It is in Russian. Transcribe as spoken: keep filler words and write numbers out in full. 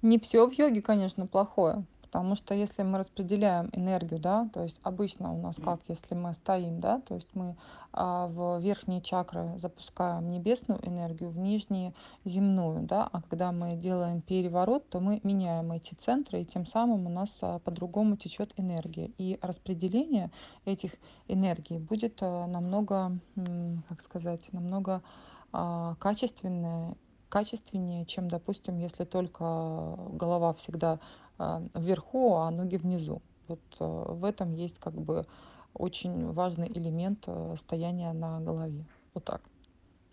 Не все в йоге, конечно, плохое, потому что если мы распределяем энергию, да, то есть обычно у нас как, если мы стоим, да, то есть мы а, в верхние чакры запускаем небесную энергию, в нижние земную, да, а когда мы делаем переворот, то мы меняем эти центры, и тем самым у нас а, по-другому течет энергия. И распределение этих энергий будет а, намного, м, как сказать, намного а, качественное качественнее, чем, допустим, если только голова всегда а, вверху, а ноги внизу. Вот э, в этом есть как бы очень важный элемент э, стояния на голове. Вот так.